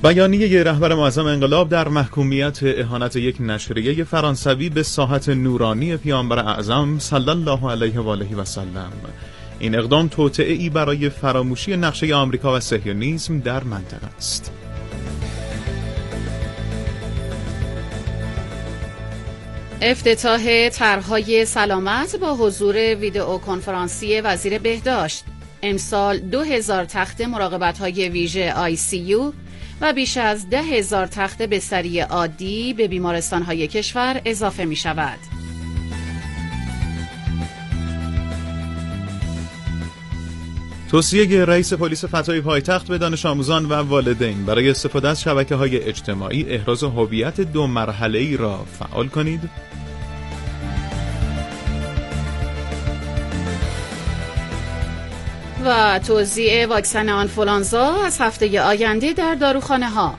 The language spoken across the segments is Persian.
بیانیه رهبر معظم انقلاب در محکومیت اهانت یک نشریه فرانسوی به ساحت نورانی پیامبر اعظم صلی الله علیه و آله و سلم. این اقدام توطئه‌ای برای فراموشی نقشه آمریکا و صهیونیسم در منطقه است. افتتاح طرح‌های سلامت با حضور ویدئو کنفرانسی وزیر بهداشت. امسال 2000 تخت مراقبت‌های ویژه ICU و بیش از 10,000 تخت بستری عادی به بیمارستان‌های کشور اضافه می‌شود. توصیه رئیس پلیس فتای پایتخت به دانش آموزان و والدین برای استفاده از شبکه‌های اجتماعی احراز هویت 2 مرحله‌ای را فعال کنید. و توزیع واکسن آنفولانزا از هفته آینده در داروخانه‌ها.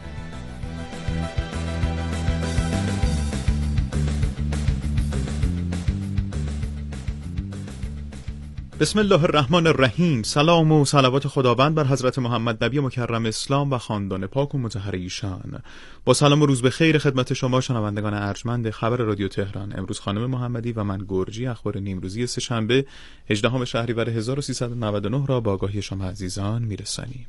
بسم الله الرحمن الرحیم. سلام و صلوات خداوند بر حضرت محمد نبی مکرم اسلام و خاندان پاک و مطهر ایشان. با سلام و روز بخیر خدمت شما شنوندگان ارجمند خبر رادیو تهران. امروز خانم محمدی و من گرجی اخبار نیمروزی سه‌شنبه 18 شهریور 1399 را با آگاهی شما عزیزان میرسانیم.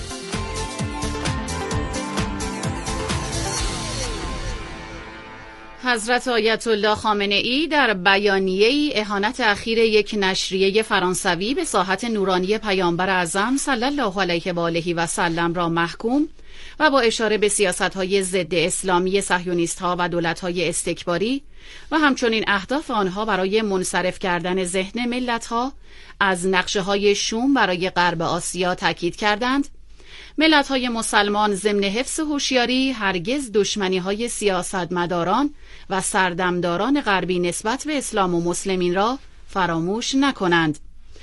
حضرت آیت الله خامنه ای در بیانیه‌ای اهانت اخیر یک نشریه فرانسوی به ساحت نورانی پیامبر اعظم صلی الله علیه و آله و سلم را محکوم و با اشاره به سیاست‌های ضد اسلامی صهیونیست‌ها و دولت‌های استکباری و همچنین اهداف آنها برای منصرف کردن ذهن ملت‌ها از نقشه‌های شوم برای غرب آسیا تاکید کردند. ملت‌های مسلمان ضمن حفظ هوشیاری هرگز دشمنی‌های سیاستمداران و سردمداران غربی نسبت به اسلام و مسلمین را فراموش نکنند.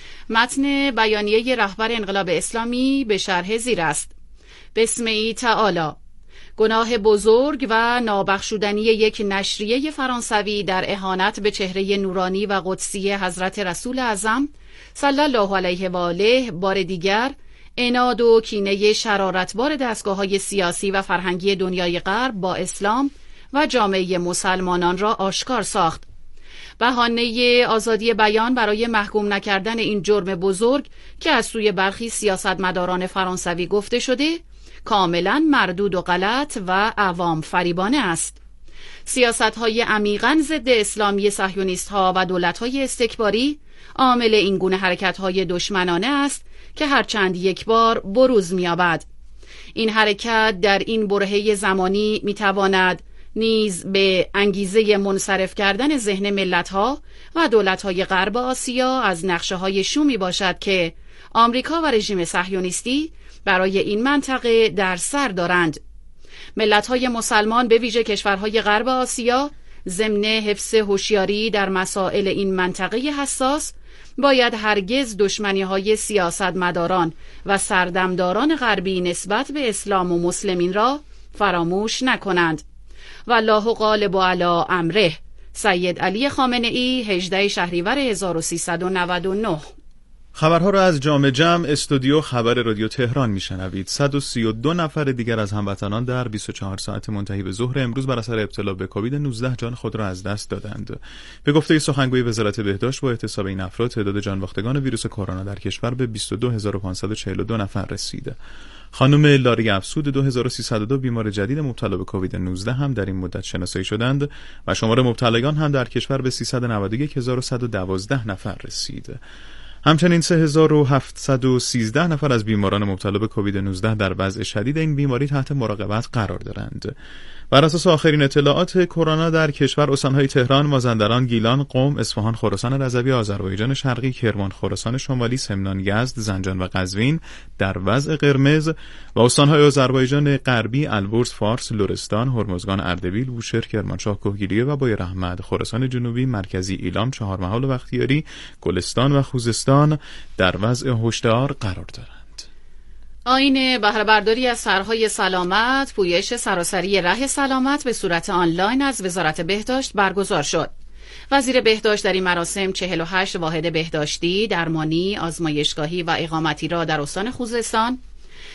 متن بیانیه رهبر انقلاب اسلامی به شرح زیر است. بسمه تعالی. گناه بزرگ و نابخشودنی یک نشریه فرانسوی در اهانت به چهره نورانی و قدسی حضرت رسول اعظم صلی الله علیه و آله بار دیگر عناد و کینه شرارتبار دستگاه‌های سیاسی و فرهنگی دنیای غرب با اسلام و جامعه مسلمانان را آشکار ساخت. بهانه آزادی بیان برای محکوم نکردن این جرم بزرگ که از سوی برخی سیاستمداران فرانسوی گفته شده، کاملا مردود و غلط و عوام فریبانه است. سیاست‌های عمیقاً ضد اسلامی صهیونیست‌ها و دولت‌های استکباری عامل این گونه حرکت‌های دشمنانه است که هرچند یک بار بروز می‌یابد. این حرکت در این برهه زمانی می‌تواند نیز به انگیزه منصرف کردن ذهن ملت‌ها و دولت‌های غرب آسیا از نقشه‌های شومی باشد که آمریکا و رژیم صهیونیستی برای این منطقه در سر دارند. ملت‌های مسلمان به ویژه کشورهای غرب آسیا ضمن حفظ هوشیاری در مسائل این منطقه حساس باید هرگز دشمنی‌های سیاستمداران و سردمداران غربی نسبت به اسلام و مسلمین را فراموش نکنند. والله غالب علی امره. سید علی خامنه ای 18 شهریور 1399. خبرها را از جام جم استودیو خبر رادیو تهران میشنوید. 132 نفر دیگر از هموطنان در 24 ساعت منتهی به ظهر امروز بر اثر ابتلا به کووید 19 جان خود را از دست دادند. به گفته سخنگوی وزارت بهداشت با احتساب این افراد تعداد جان باختگان ویروس کرونا در کشور به 22542 نفر رسید. خانم لاری افسود 2302 بیمار جدید مبتلا به کووید 19 هم در این مدت شناسایی شدند و شمار مبتلایان هم در کشور به 391112 نفر رسید. همچنین 3713 نفر از بیماران مبتلا به کووید 19 در وضع شدید این بیماری تحت مراقبت قرار دارند. بر اساس آخرین اطلاعات کرونا در کشور استان‌های تهران، مازندران، گیلان، قم، اصفهان، خراسان رضوی، آذربایجان شرقی، کرمان، خراسان شمالی، سمنان، یزد، زنجان و قزوین در وضع قرمز و استان‌های آذربایجان غربی، البرز، فارس، لرستان، هرمزگان، اردبیل، بوشهر، کرمانشاه، کوهگیریه و بویراحمد، خراسان جنوبی، مرکزی، ایلام، چهارمحال و بختیاری، گلستان و خوزستان در وضع هشدار قرار دارند. آیین بهره برداری از طرح‌های سلامت، پویش سراسری ره سلامت به صورت آنلاین از وزارت بهداشت برگزار شد. وزیر بهداشت در این مراسم 48 واحد بهداشتی، درمانی، آزمایشگاهی و اقامتی را در استان خوزستان،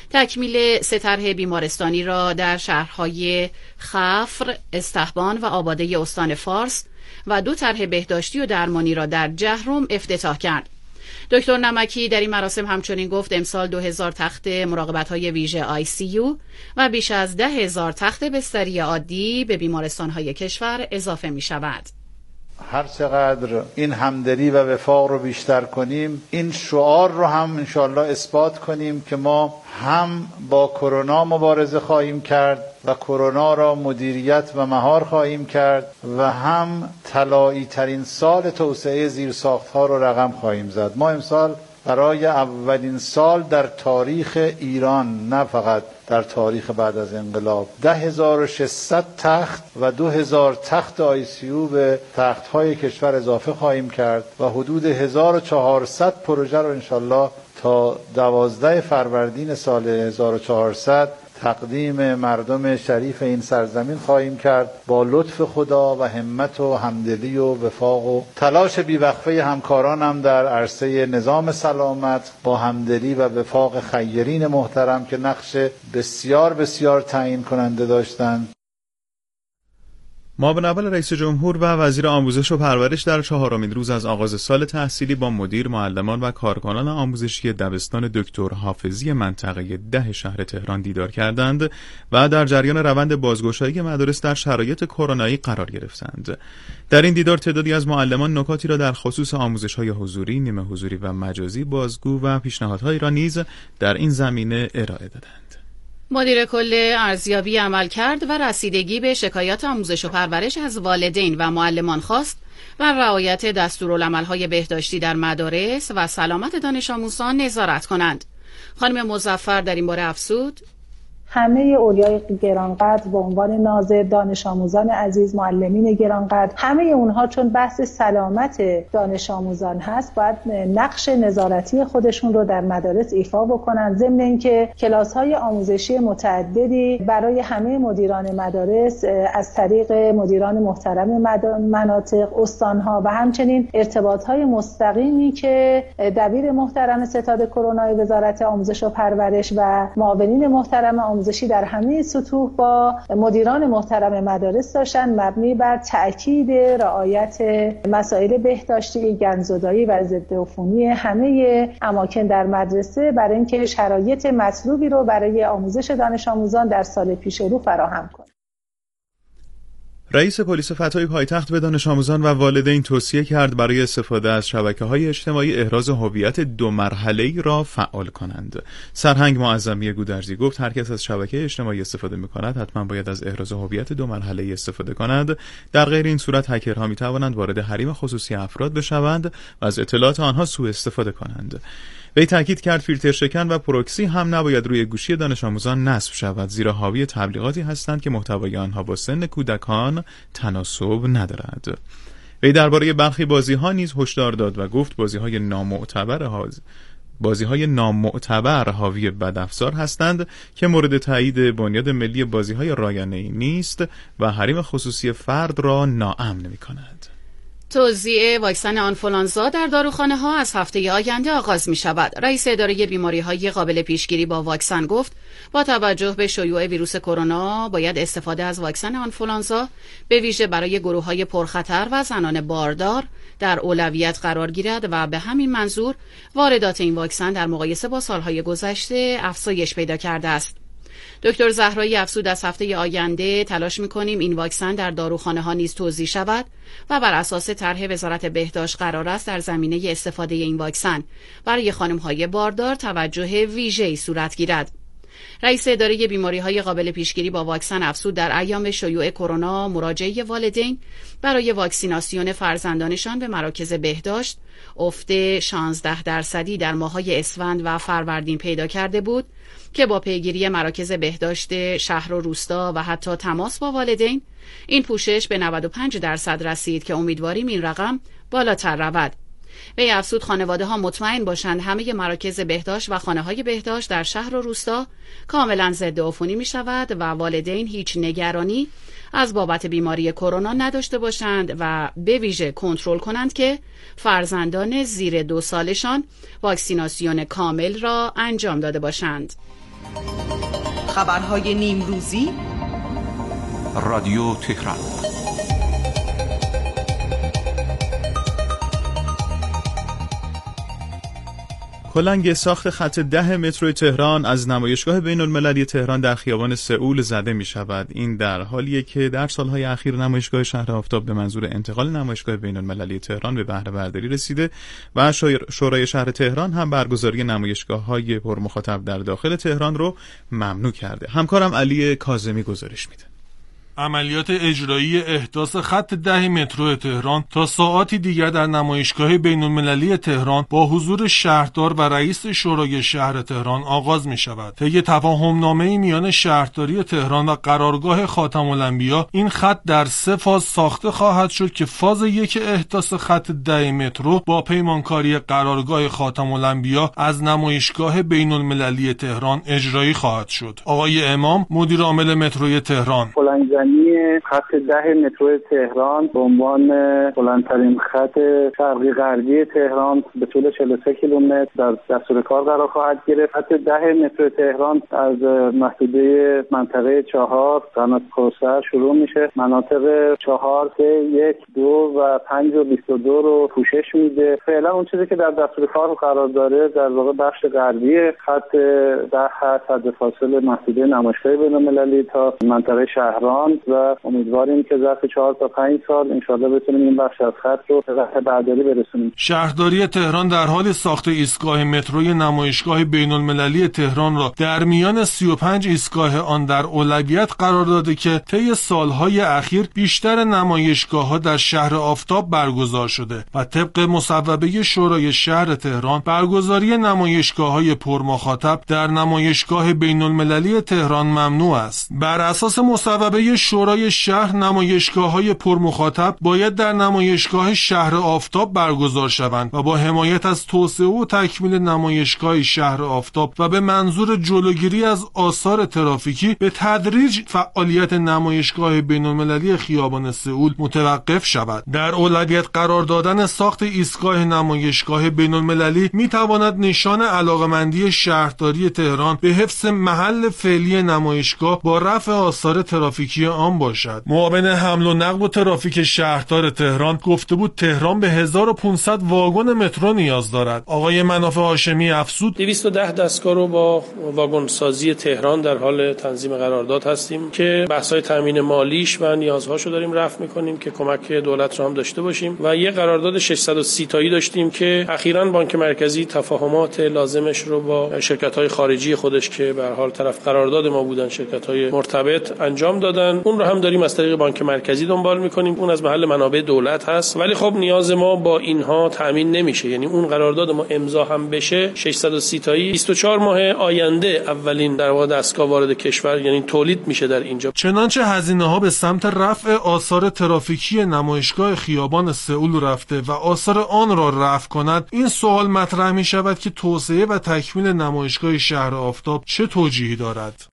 تکمیل 3 طرح بیمارستانی را در شهرهای خفر، استحبان و آباده استان فارس و 2 طرح بهداشتی و درمانی را در جهرم افتتاح کرد. دکتر نمکی در این مراسم همچنین گفت امسال 2000 تخت مراقبت‌های ویژه ICU و بیش از 10,000 تخت بستری عادی به بیمارستان‌های کشور اضافه می‌شود. هر چقدر این همدلی و وفاق رو بیشتر کنیم، این شعار رو هم انشالله اثبات کنیم که ما هم با کرونا مبارزه خواهیم کرد و کرونا را مدیریت و مهار خواهیم کرد و هم طلایی ترین سال توسعه زیرساخت‌ها رو رقم خواهیم زد. ما امسال برای اولین سال در تاریخ ایران، نه فقط در تاریخ بعد از انقلاب، 10,600 تخت و 2,000 تخت ICU به تخت‌های کشور اضافه خواهیم کرد و حدود 1,400 پروژه رو انشالله تا 12 فروردین سال 1400 تقدیم مردم شریف این سرزمین خواهیم کرد با لطف خدا و همت و همدلی و وفاق و تلاش بیوقفه همکارانم در عرصه نظام سلامت با همدلی و وفاق خیرین محترم که نقش بسیار بسیار تعیین کننده داشتند. معاون اول رئیس جمهور و وزیر آموزش و پرورش در 4مین روز از آغاز سال تحصیلی با مدیر، معلمان و کارکنان آموزشی دبستان دکتر حافظی منطقه 10 شهر تهران دیدار کردند و در جریان روند بازگشایی مدارس در شرایط کرونایی قرار گرفتند. در این دیدار تعدادی از معلمان نکاتی را در خصوص آموزش‌های حضوری، نیمه حضوری و مجازی بازگو و پیشنهادهایی را نیز در این زمینه ارائه دادند. مدیر کل ارزیابی عملکرد و رسیدگی به شکایات آموزش و پرورش از والدین و معلمان خواست و رعایت دستورالعمل‌های بهداشتی در مدارس و سلامت دانش آموزان نظارت کنند. خانم مظفر در این باره افزود: همه اولیای گرانقدر به عنوان ناظر، دانش آموزان عزیز، معلمین گرانقدر، همه اونها چون بحث سلامت دانش آموزان هست باید نقش نظارتی خودشون رو در مدارس ایفا بکنن، ضمن اینکه کلاس‌های آموزشی متعددی برای همه مدیران مدارس از طریق مدیران محترم مناطق، استان‌ها و همچنین ارتباط‌های مستقیمی که دبیر محترم ستاد کرونایی وزارت آموزش و پرورش و معاونین محترم آموزشی در همه سطوح با مدیران محترم مدارس داشتن، مبنی بر تأکید رعایت مسائل بهداشتی، گندزدایی و ضد عفونی همه اماکن در مدرسه برای اینکه شرایط مطلوبی رو برای آموزش دانش آموزان در سال پیش رو فراهم کنه. رئیس پلیس فتای پایتخت به دانش آموزان و والدین توصیه کرد برای استفاده از شبکه‌های اجتماعی احراز هویت 2 مرحله‌ای را فعال کنند. سرهنگ معظمی گودرزی گفت هر کس از شبکه اجتماعی استفاده می‌کند حتما باید از احراز هویت 2 مرحله‌ای استفاده کند. در غیر این صورت هکرها می‌توانند وارد حریم خصوصی افراد بشوند و از اطلاعات آنها سوء استفاده کنند. وی تاکید کرد فیلتر شکن و پروکسی هم نباید روی گوشی دانش آموزان نصب شود، زیرا حاوی تبلیغاتی هستند که محتوای آنها با سن کودکان تناسب ندارد. وی درباره برخی بازی‌ها نیز هشدار داد و گفت بازی‌های نامعتبر حاوی بدافزار هستند که مورد تایید بنیاد ملی بازی‌های رایانه‌ای نیست و حریم خصوصی فرد را ناامن می‌کند. توزیع واکسن آنفولانزا در داروخانه‌ها از هفته آینده آغاز می‌شود. رئیس اداره بیماری‌های قابل پیشگیری با واکسن گفت با توجه به شیوع ویروس کرونا باید استفاده از واکسن آنفولانزا به ویژه برای گروه‌های پرخطر و زنان باردار در اولویت قرار گیرد و به همین منظور واردات این واکسن در مقایسه با سال‌های گذشته افزایش پیدا کرده است. دکتر زهرایی افزود از هفته آینده تلاش می‌کنیم این واکسن در داروخانه‌ها نیز توزیع شود و بر اساس طرح وزارت بهداشت قرار است در زمینه استفاده این واکسن برای خانم‌های باردار توجه ویژه‌ای صورت گیرد. رئیس اداره بیماری‌های قابل پیشگیری با واکسن افزود در ایام شیوع کرونا مراجعه والدین برای واکسیناسیون فرزندانشان به مراکز بهداشت افت 16% در ماه‌های اسفند و فروردین پیدا کرده بود که با پیگیری مراکز بهداشت شهر و روستا و حتی تماس با والدین این پوشش به 95% رسید که امیدواریم این رقم بالاتر رود. وی افزود خانواده‌ها مطمئن باشند همه مراکز بهداشت و خانه‌های بهداشت در شهر و روستا کاملا ضد عفونی می‌شود و والدین هیچ نگرانی از بابت بیماری کرونا نداشته باشند و به ویژه کنترل کنند که فرزندان زیر 2 سالشان واکسیناسیون کامل را انجام داده باشند. خبرهای نیمروزی رادیو تهران. کلنگ ساخت خط 10 مترو تهران از نمایشگاه بین‌المللی تهران در خیابان سئول زده می شود. این در حالیه که در سالهای اخیر نمایشگاه شهر آفتاب به منظور انتقال نمایشگاه بین‌المللی تهران به بهره برداری رسیده و شورای شهر تهران هم برگزاری نمایشگاه‌های پرمخاطب در داخل تهران رو ممنوع کرده. همکارم علی کاظمی گزارش میده. عملیات اجرایی احداث خط 10 مترو تهران تا ساعاتی دیگر در نمایشگاه بین‌المللی تهران با حضور شهردار و رئیس شورای شهر تهران آغاز می شود. طی تفاهم‌نامه‌ای میان شهرداری تهران و قرارگاه خاتم الانبیا این خط در 3 فاز ساخته خواهد شد که فاز 1 احداث خط 10 مترو با پیمانکاری قرارگاه خاتم الانبیا از نمایشگاه بین‌المللی تهران اجرایی خواهد شد. آقای امام مدیر عامل متروی تهران: خط 10 مترو تهران به عنوان بلندترین خط شرقی غربی تهران به طول 43 کیلومتر در دستور کار قرار خواهد گرفت. خط 10 مترو تهران از محدوده منطقه 4 قنات کوثر شروع میشه. مناطق 4، 3، 1، 2 و 5 و 22 رو پوشش میده. فعلا اون چیزی که در دستور کار قرار داره در واقع بخش غربی خط 10 هست، حد فاصله محدوده نمایشگاه بین‌المللی تا منطقه شهران و امیدواریم که ظرف 4 تا 5 سال انشاءالله بتونیم این بخش از خط رو به بهره برداری برسونیم. شهرداری تهران در حال ساخت ایستگاه متروی نمایشگاه بین‌المللی تهران را در میان 35 ایستگاه آن در اولویت قرار داده که طی سالهای اخیر بیشتر نمایشگاه‌ها در شهر آفتاب برگزار شده و طبق مصوبه شورای شهر تهران برگزاری نمایشگاه‌های پرمخاطب در نمایشگاه بین‌المللی تهران ممنوع است. بر اساس مصوبه شورای شهر نمایشگاه‌های پرمخاطب باید در نمایشگاه شهر آفتاب برگزار شوند و با حمایت از توسعه و تکمیل نمایشگاه شهر آفتاب و به منظور جلوگیری از آثار ترافیکی به تدریج فعالیت نمایشگاه بین‌المللی خیابان سئول متوقف شود. در اولویت قرار دادن ساخت ایستگاه نمایشگاه بین‌المللی می‌تواند نشان علاقه‌مندی شهرداری تهران به حفظ محل فعلی نمایشگاه با رفع آثار ترافیکی آن باشد. معاون حمل و نقل و ترافیک شهردار تهران گفته بود تهران به 1500 واگن مترو نیاز دارد. آقای منافع هاشمی افزود 210 دستگاه رو با واگن سازی تهران در حال تنظیم قرارداد هستیم که بحث‌های تامین مالیش و نیازهاشو داریم رفع می‌کنیم که کمک دولت رو هم داشته باشیم و یه قرارداد 630 تایی داشتیم که اخیراً بانک مرکزی تفاهمات لازمش رو با شرکت‌های خارجی خودش که به هر حال طرف قرارداد ما بودن، شرکت‌های مرتبط انجام دادن. اون رو هم داریم از طریق بانک مرکزی دنبال می‌کنیم. اون از محل منابع دولت هست ولی خب نیاز ما با اینها تامین نمیشه. یعنی اون قرارداد ما امضا هم بشه 630 تایی 24 ماه آینده اولین در واقع دستگاه وارد کشور یعنی تولید میشه در اینجا. چنانچه هزینه‌ها به سمت رفع آثار ترافیکی نمایشگاه خیابان سئول رفته و آثار آن را رفع کند، این سوال مطرح می‌شود که توسعه و تکمیل نمایشگاه شهر آفتاب چه توجیهی دارد؟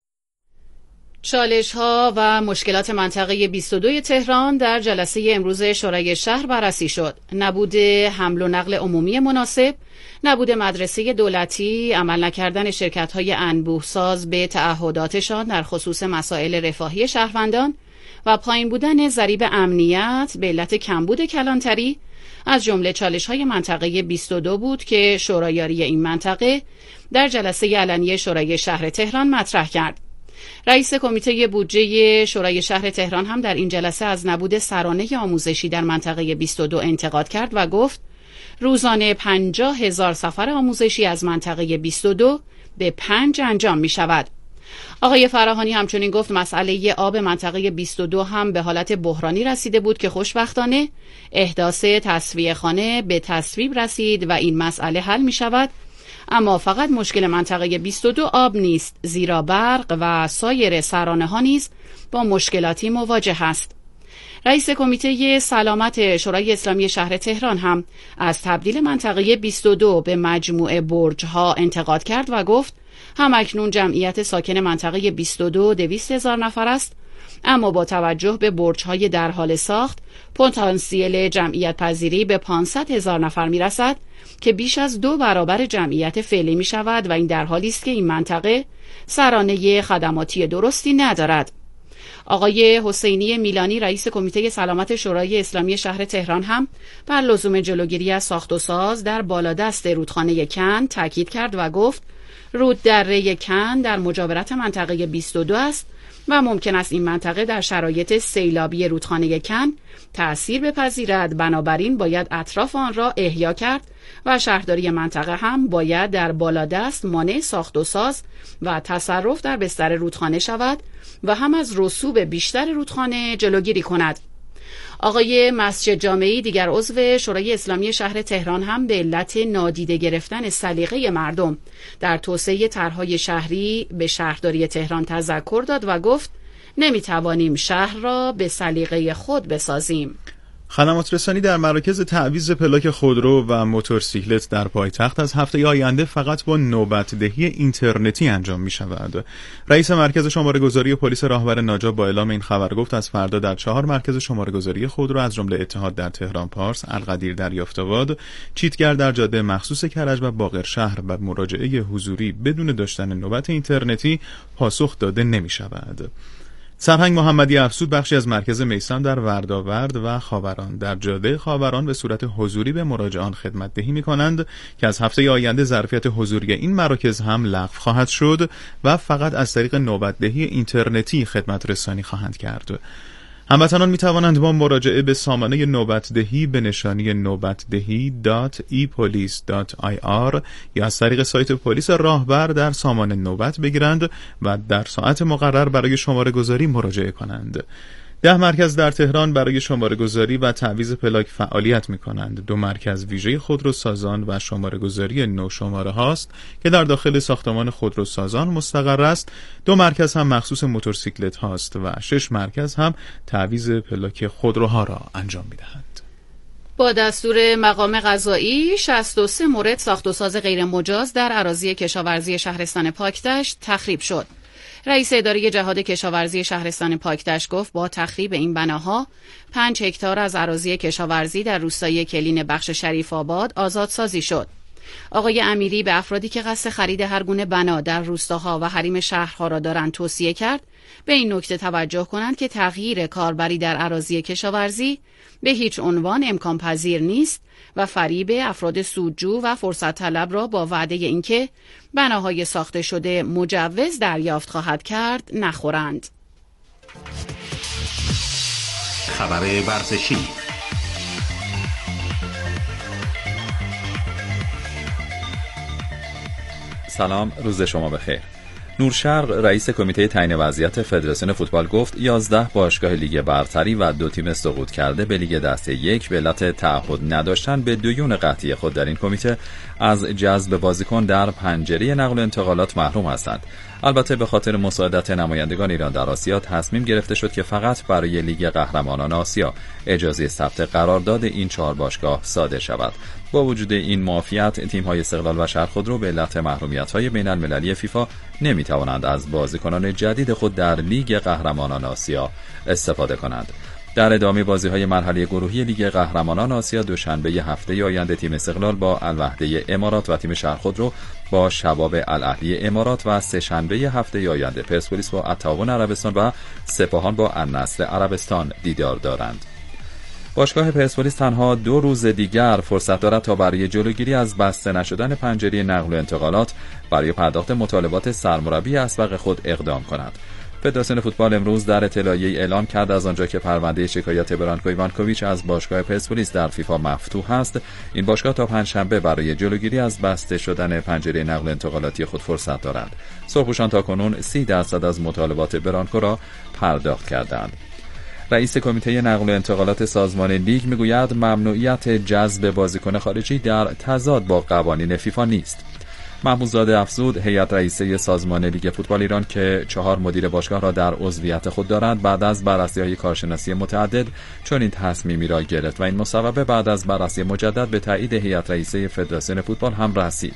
چالش‌ها و مشکلات منطقه 22 تهران در جلسه امروز شورای شهر بررسی شد. نبود حمل و نقل عمومی مناسب، نبود مدرسه دولتی، عمل نکردن شرکت‌های انبوه‌ساز به تعهداتشان در خصوص مسائل رفاهی شهروندان و پایین بودن ضریب امنیت به علت کمبود کلانتری از جمله چالش‌های منطقه 22 بود که شورایاری این منطقه در جلسه علنی شورای شهر تهران مطرح کرد. رئیس کمیته بودجه شورای شهر تهران هم در این جلسه از نبود سرانه آموزشی در منطقه 22 انتقاد کرد و گفت روزانه 50,000 سفر آموزشی از منطقه 22 به 5 انجام می شود. آقای فراهانی همچنین گفت مسئله آب منطقه 22 هم به حالت بحرانی رسیده بود که خوشبختانه احداث تصفیه خانه به تصویب رسید و این مسئله حل می شود. اما فقط مشکل منطقه 22 آب نیست، زیرا برق و سایر سرانه ها نیز با مشکلاتی مواجه است. رئیس کمیته سلامت شورای اسلامی شهر تهران هم از تبدیل منطقه 22 به مجموعه برج‌ها انتقاد کرد و گفت همکنون جمعیت ساکن منطقه 22 200,000 نفر است اما با توجه به برج‌های در حال ساخت پتانسیل جمعیت پذیری به 500,000 نفر می‌رسد که بیش از 2 برابر جمعیت فعلی می‌شود و این در حالی است که این منطقه سرانه خدماتی درستی ندارد. آقای حسینی میلانی رئیس کمیته سلامت شورای اسلامی شهر تهران هم بر لزوم جلوگیری از ساخت و ساز در بالادست رودخانه کن تاکید کرد و گفت رود دره کن در مجاورت منطقه 22 است و ممکن است این منطقه در شرایط سیلابی رودخانه کن تأثیر بپذیرد، بنابراین باید اطراف آن را احیا کرد و شهرداری منطقه هم باید در بالادست مانع ساخت و ساز و تصرف در بستر رودخانه شود و هم از رسوب بیشتر رودخانه جلوگیری کند. آقای مسجد جامعی دیگر عضو شورای اسلامی شهر تهران هم به علت نادیده گرفتن سلیقه مردم در توسعه طرح‌های شهری به شهرداری تهران تذکر داد و گفت نمی‌توانیم شهر را به سلیقه خود بسازیم. خدمات رسانی در مراکز تعویض پلاک خودرو و موتورسیکلت در پایتخت از هفته آینده فقط با نوبت‌دهی اینترنتی انجام می‌شود. رئیس مرکز شماره‌گذاری پلیس راهبر ناجا با اعلام این خبر گفت از فردا در 4 مرکز شماره‌گذاری خودرو از جمله اتحاد در تهران پارس، القدیر در یافت‌آباد، چیتگر در جاده مخصوص کرج و باقرشهر بر مراجعه حضوری بدون داشتن نوبت اینترنتی پاسخ داده نمی‌شود. سرهنگ محمدی افزود بخشی از مرکز میثم در وردآورد و خاوران در جاده خاوران به صورت حضوری به مراجعان خدمت دهی می‌کنند که از هفته آینده ظرفیت حضوری این مراکز هم لغو خواهد شد و فقط از طریق نوبت‌دهی اینترنتی خدمت رسانی خواهند کرد. هموطنان می‌توانند با مراجعه به سامانه نوبت‌دهی به نشانی نوبتدهی.epolice.ir یا از طریق سایت پلیس راهبر در سامانه نوبت بگیرند و در ساعت مقرر برای شماره‌گذاری مراجعه کنند. 10 مرکز در تهران برای شماره‌گذاری و تعویض پلاک فعالیت می‌کنند. 2 مرکز ویژه خودروسازان و شماره‌گذاری نو شماره هاست که در داخل ساختمان خودروسازان مستقر است. 2 مرکز هم مخصوص موتورسیکلت هاست و 6 مرکز هم تعویض پلاک خودروها را انجام می‌دهند. با دستور مقام قضایی 63 مورد ساخت و ساز غیر مجاز در اراضی کشاورزی شهرستان پاکدشت تخریب شد. رئیس اداره جهاد کشاورزی شهرستان پاکدشت گفت با تخریب این بناها 5 هکتار از اراضی کشاورزی در روستای کلین بخش شریف آباد آزادسازی شد. آقای امیری به افرادی که قصد خرید هر گونه بنا در روستاها و حریم شهرها را دارند توصیه کرد به این نکته توجه کنند که تغییر کاربری در اراضی کشاورزی به هیچ عنوان امکان پذیر نیست و فریب افراد سودجو و فرصت طلب را با وعده اینکه بناهای ساخته شده مجوز دریافت خواهد کرد نخورند. خبر ورزشی. سلام، روز شما بخیر. نورشرق رئیس کمیته تعیین وضعیت فدراسیون فوتبال گفت 11 باشگاه لیگ برتری و 2 تیم سقوط کرده به لیگ دسته 1 به علت تعهد نداشتن به دیون قطعی خود در این کمیته از جذب بازیکن در پنجره نقل و انتقالات محروم هستند. البته به خاطر مساعدت نمایندگان ایران در آسیا تصمیم گرفته شد که فقط برای لیگ قهرمانان آسیا اجازه ثبت قرارداد این 4 باشگاه صادر شود. با وجود این معافیت تیم‌های استقلال و شهرخودرو به علت محرومیت‌های بین‌المللی فیفا نمی‌توانند از بازیکنان جدید خود در لیگ قهرمانان آسیا استفاده کنند. در ادامه بازی‌های مرحله گروهی لیگ قهرمانان آسیا دوشنبه هفته آینده تیم استقلال با الوحده امارات و تیم شهرخودرو با شباب الاهلی امارات و سه‌شنبه هفته آینده پرسپولیس با التعاون عربستان و سپاهان با النصر عربستان دیدار دارند. باشگاه پرسپولیس تنها 2 روز دیگر فرصت دارد تا برای جلوگیری از بسته نشدن پنجره نقل و انتقالات برای پرداخت مطالبات سرمربی اسبق خود اقدام کند. فدراسیون فوتبال امروز در اطلاعیه‌ای اعلام کرد از آنجا که پرونده شکایت برانکو ایوانکوویچ از باشگاه پرسپولیس در فیفا مفتوح است، این باشگاه تا پنجشنبه برای جلوگیری از بسته شدن پنجره نقل و انتقالاتی خود فرصت دارد. سرخپوشان تاکنون 30% از مطالبات برانکو را پرداخت کردند. رئیس کمیته نقل و انتقالات سازمان لیگ میگوید ممنوعیت جذب بازیکن خارجی در تضاد با قوانین فیفا نیست. محمودزاده افزود هیئت رئیسه سازمان لیگ فوتبال ایران که 4 مدیر باشگاه را در عضویت خود دارند بعد از بررسی‌های کارشناسی متعدد چنین تصمیمی را گرفت و این مصوبه بعد از بررسی مجدد به تایید هیئت رئیسه فدراسیون فوتبال هم رسید.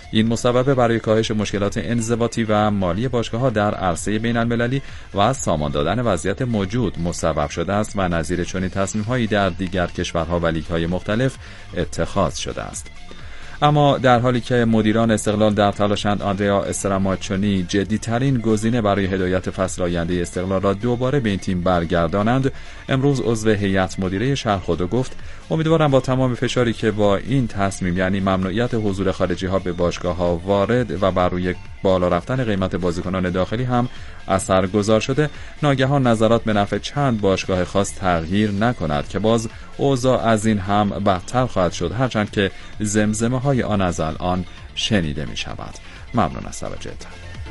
این مصوبه برای کاهش مشکلات انضباطی و مالی باشگاه‌ها در عرصه بین‌المللی و سامان دادن وضعیت موجود مسبب شده است و نظیر چنین تصمیم‌هایی در دیگر کشورها و لیگ‌های مختلف اتخاذ شده است. اما در حالی که مدیران استقلال در تلاشند آندریا استراماچونی جدی‌ترین گزینه برای هدایت فصل آینده استقلال را دوباره به این تیم برگردانند، امروز عضو هیئت مدیره شهرخدا گفت امیدوارم با تمام فشاری که با این تصمیم یعنی ممنوعیت حضور خارجی‌ها به باشگاه‌ها وارد و بر روی بالا رفتن قیمت بازیکنان داخلی هم اثرگذار شده، ناگهان نظرات به نفع چند باشگاه خاص تغییر نکند که باز اوضاع از این هم بدتر خواهد شد، هرچند که زمزمه‌های آن از الان شنیده می شود. ممنون از توجهتان.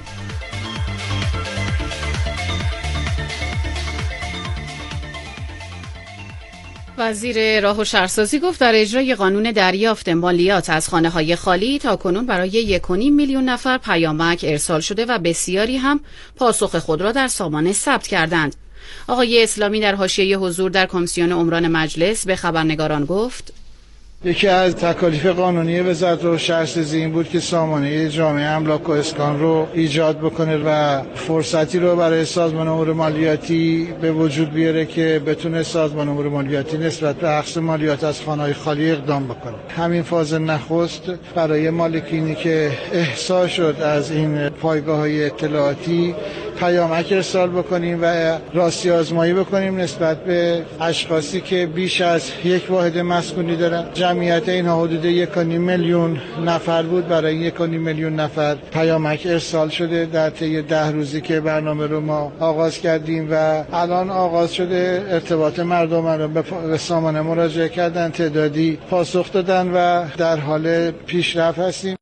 وزیر راه و شهرسازی گفت در اجرای قانون دریافت مالیات از خانه‌های خالی تاکنون برای 1.5 میلیون نفر پیامک ارسال شده و بسیاری هم پاسخ خود را در سامانه ثبت کردند. آقای اسلامی در حاشیه حضور در کمیسیون عمران مجلس به خبرنگاران گفت یکی از تکالیف قانونی وزارت راه و شهرسازی این بود که سامانه جامعه املاک و اسکان رو ایجاد بکنه و فرصتی رو برای سازمان امور مالیاتی به وجود بیاره که بتونه سازمان امور مالیاتی نسبت به اخذ مالیات از خانه‌های خالی اقدام بکنه. همین فاز نخست برای مالکینی که احصا شد از این پایگاه‌های اطلاعاتی پیامک ارسال بکنیم و راستی آزمایی بکنیم نسبت به اشخاصی که بیش از یک واحد مسکونی دارن. جمعیت اینها حدود 1.5 میلیون نفر بود. برای 1.5 میلیون نفر پیامک ارسال شده در طی 10 روزی که برنامه رو ما آغاز کردیم و الان آغاز شده ارتباط مردم به سامانه مراجعه کردن، تعدادی پاسخ دادن و در حال پیشرفت هستیم.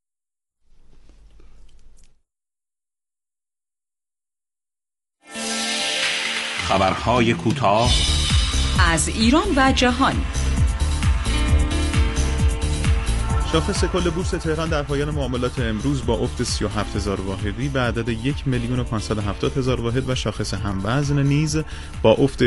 خبرهای کوتاه از ایران و جهان. شاخص کل بورس تهران در پایان معاملات امروز با افت 37000 واحدی به عدد 1,570,000 واحد و شاخص هموزن نیز با افت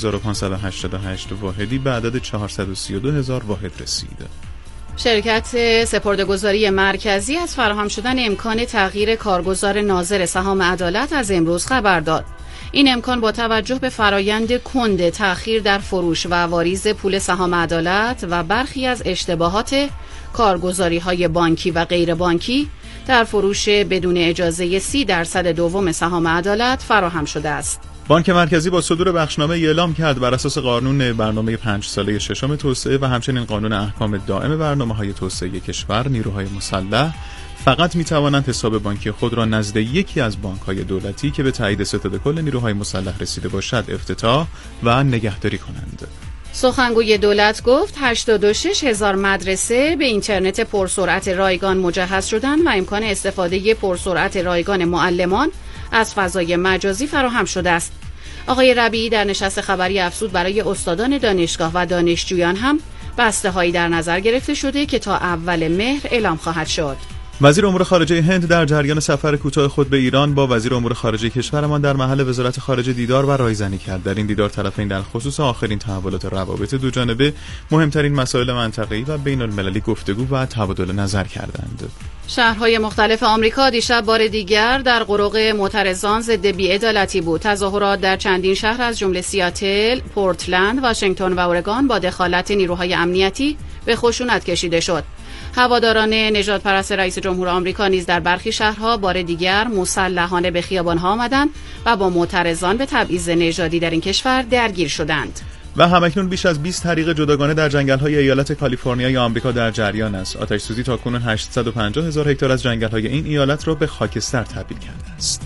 4588 واحدی به عدد 432,000 واحد رسید. شرکت سپرده‌گذاری مرکزی از فراهم شدن امکان تغییر کارگزار ناظر سهام عدالت از امروز خبر داد. این امکان با توجه به فرایند کند تأخیر در فروش و واریز پول سهام عدالت و برخی از اشتباهات کارگزاری‌های بانکی و غیر بانکی در فروش بدون اجازه 30% دوم سهام عدالت فراهم شده است. بانک مرکزی با صدور بخشنامه اعلام کرد بر اساس قانون برنامه 5 ساله ششم توسعه و همچنین قانون احکام دائم برنامه‌های توسعه کشور، نیروهای مسلح فقط می‌توانند حساب بانکی خود را نزد یکی از بانک‌های دولتی که به تایید ستاد کل نیروهای مسلح رسیده باشد افتتاح و نگهداری کنند. سخنگوی دولت گفت 86,000 مدرسه به اینترنت پرسرعت رایگان مجهز شدند و امکان استفاده پرسرعت رایگان معلمان از فضای مجازی فراهم شده است. آقای ربیعی در نشست خبری افزود برای استادان دانشگاه و دانشجویان هم بسته‌هایی در نظر گرفته شده که تا اول مهر اعلام خواهد شد. وزیر امور خارجه هند در جریان سفر کوتاه خود به ایران با وزیر امور خارجه کشورمان در محل وزارت خارجه دیدار و رایزنی کرد. در این دیدار طرفین در خصوص آخرین تحولات روابط دوجانبه، مهمترین مسائل منطقه‌ای و بین‌المللی گفتگو و تبادل نظر کردند. شهرهای مختلف آمریکا دیشب بار دیگر در قرق معترضان ضد بی‌عدالتی بود. تظاهرات در چندین شهر از جمله سیاتل، پورتلند، واشنگتن و اورگان با دخالت نیروهای امنیتی به خشونت کشیده شد. هواداران نژاد پرست رئیس جمهور آمریکا نیز در برخی شهرها بار دیگر مسلحانه به خیابان‌ها آمدند و با معترضان به تبعیض نژادی در این کشور درگیر شدند. و همکنون بیش از 20 حریق جداگانه در جنگل‌های ایالت کالیفرنیا آمریکا در جریان است. آتش‌سوزی تاکنون 850,000 هکتار از جنگل‌های این ایالت را به خاکستر تبدیل کرده است.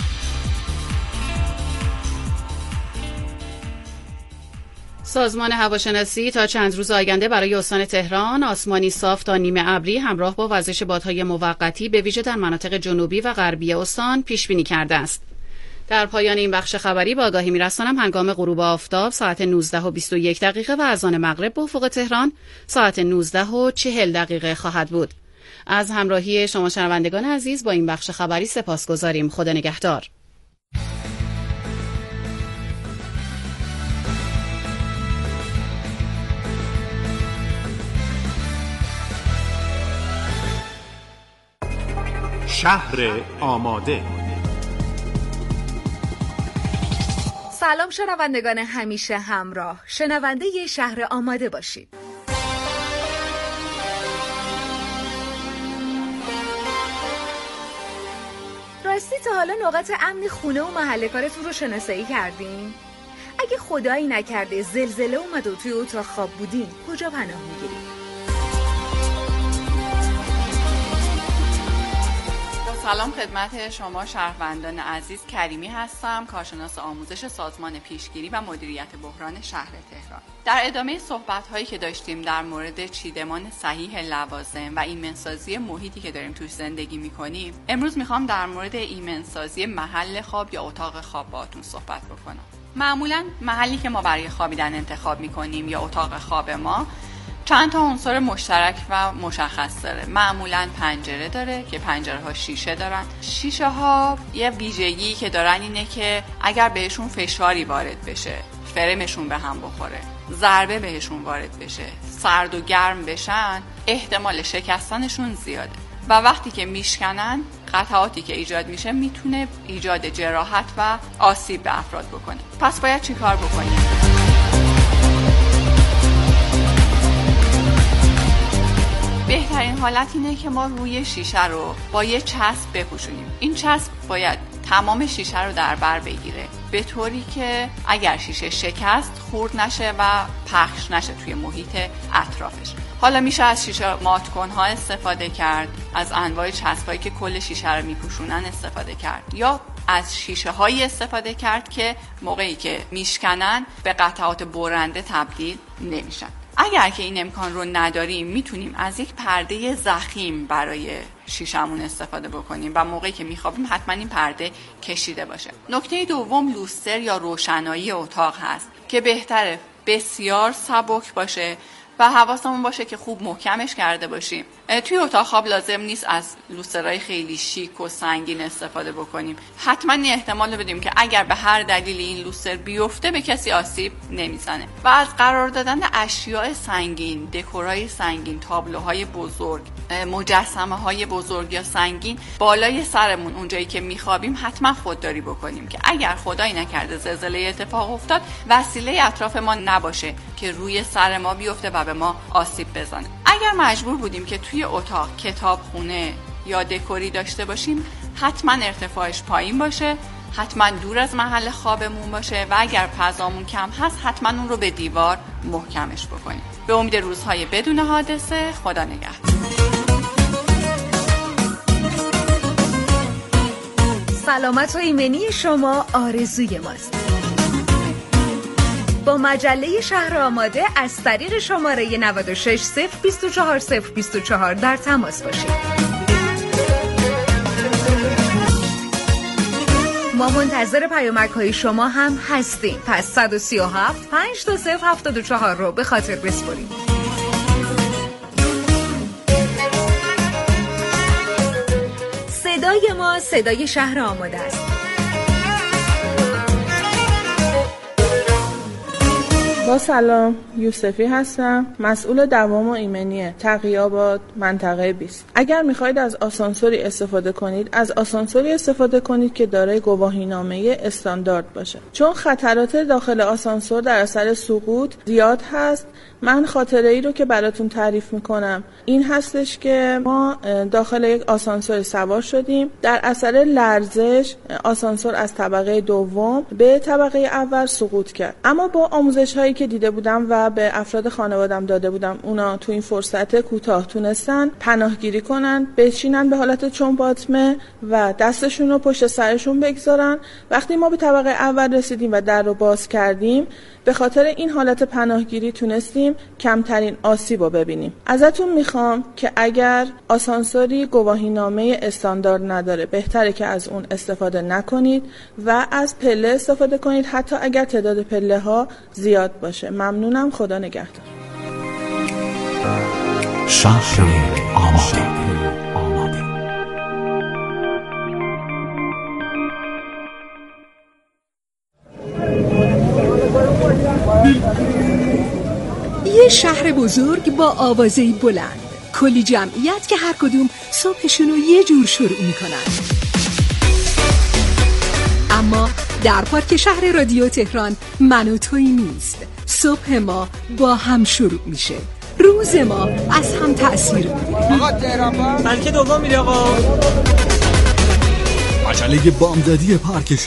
سازمان هواشناسی تا چند روز آینده برای استان تهران آسمانی صاف تا نیمه ابری همراه با وزش بادهای موقتی به ویژه در مناطق جنوبی و غربی استان پیش بینی کرده است. در پایان این بخش خبری با آگاهی می‌رسانم هنگام غروب آفتاب ساعت 19:21 و اذان مغرب به افق تهران ساعت 19:40 خواهد بود. از همراهی شما شنوندگان عزیز با این بخش خبری سپاسگزاریم. خدا نگهدار. شهر آماده. سلام شنوندگان همیشه همراه، شنونده ی شهر آماده باشید. راستی تا حالا نقاط امن خونه و محل کارتون رو شناسایی کردین؟ اگه خدایی نکرده زلزله اومد و توی اتاق خواب بودین، کجا پناه میگیرید؟ سلام خدمت شما شهروندان عزیز، کریمی هستم، کارشناس آموزش سازمان پیشگیری و مدیریت بحران شهر تهران. در ادامه صحبت‌هایی که داشتیم در مورد چیدمان صحیح لوازم و ایمن‌سازی محیطی که داریم توش زندگی می‌کنیم، امروز می‌خوام در مورد ایمن‌سازی محل خواب یا اتاق خواب باهاتون صحبت بکنم. معمولاً محلی که ما برای خوابیدن انتخاب می‌کنیم یا اتاق خواب ما چند تا عنصر مشترک و مشخص داره. معمولاً پنجره داره که پنجره ها شیشه دارن. شیشه ها یه ویژگی که دارن اینه که اگر بهشون فشاری وارد بشه، فرمشون به هم بخوره، ضربه بهشون وارد بشه، سرد و گرم بشن، احتمال شکستنشون زیاده و وقتی که میشکنن قطعاتی که ایجاد میشه میتونه ایجاد جراحت و آسیب به افراد بکنه. پس باید چی کار بکنیم؟ بهترین حالت اینه که ما روی شیشه رو با یه چسب بپوشونیم. این چسب باید تمام شیشه رو در بر بگیره به طوری که اگر شیشه شکست خورد نشه و پخش نشه توی محیط اطرافش. حالا میشه از شیشه مات‌کن‌ها استفاده کرد، از انواع چسبایی که کل شیشه رو میپوشونن استفاده کرد، یا از شیشه هایی استفاده کرد که موقعی که میشکنن به قطعات برنده تبدیل نمیشن. اگر که این امکان رو نداریم میتونیم از یک پرده ضخیم برای شیشمون استفاده بکنیم و موقعی که میخوابیم حتما این پرده کشیده باشه. نکته دوم لوستر یا روشنایی اتاق هست که بهتره بسیار سبک باشه و حواسمون باشه که خوب محکمش کرده باشیم. توی اتاق خواب لازم نیست از لوسترهای خیلی شیک و سنگین استفاده بکنیم. حتما این احتمال رو بدیم که اگر به هر دلیلی این لوستر بیفته به کسی آسیب نمیزنه. و از قرار دادن اشیاء سنگین، دکورای سنگین، تابلوهای بزرگ، مجسمه های بزرگ یا سنگین بالای سرمون اونجایی که میخوابیم حتما خودداری بکنیم که اگر خدایی نکرده زلزله اتفاق افتاد وسیله اطراف ما نباشه که روی سر ما بیفته و به ما آسیب بزنه. اگر مجبور بودیم که توی اتاق کتابخونه یا دکوری داشته باشیم حتما ارتفاعش پایین باشه، حتما دور از محل خوابمون باشه و اگر فضامون کم هست حتما اون رو به دیوار محکمش بکنیم. به امید روزهای بدون حادثه. خدا نگهدار. سلامت و ایمنی شما آرزوی ماست. با مجله شهر آماده از طریق شماره 96 024 024 در تماس باشید. ما منتظر پیامک‌های شما هم هستیم. پس 137 52074 رو به خاطر بسپرید. صدای ما صدای شهر آماده است. با سلام، یوسفی هستم، مسئول دوام و ایمنی تقی‌آباد منطقه 20. اگر میخواید از آسانسوری استفاده کنید، از آسانسوری استفاده کنید که دارای گواهینامه استاندارد باشه، چون خطرات داخل آسانسور در اثر سقوط زیاد هست. من خاطره ای رو که براتون تعریف میکنم این هستش که ما داخل یک آسانسور سوار شدیم، در اثر لرزش آسانسور از طبقه دوم به طبقه اول سقوط کرد. اما با آموزش هایی که دیده بودم و به افراد خانوادم داده بودم، اونا تو این فرصت کوتاه تونستن پناهگیری کنن، بچینن به حالت چنباتمه و دستشون رو پشت سرشون بگذارن. وقتی ما به طبقه اول رسیدیم و در رو باز کردیم، به خاطر این حالت پناهگیری تونستیم کمترین آسیب رو ببینیم. ازتون میخوام که اگر آسانسوری گواهینامه استاندارد نداره، بهتره که از اون استفاده نکنید و از پله استفاده کنید، حتی اگر تعداد پله ها زیاد باشه. ممنونم. خدا نگهدار. شهر آماده. یه شهر بزرگ با آوازه‌ای بلند، کلی جمعیت که هر کدوم صبحشون رو یه جور شروع میکنن. اما در پارک شهر رادیو تهران من و تویی نیست. صبح ما با هم شروع میشه، روز ما از هم تأثیر میگیره. آقا تهران بلکه دوم میره آقا. عجله بامدادی پارک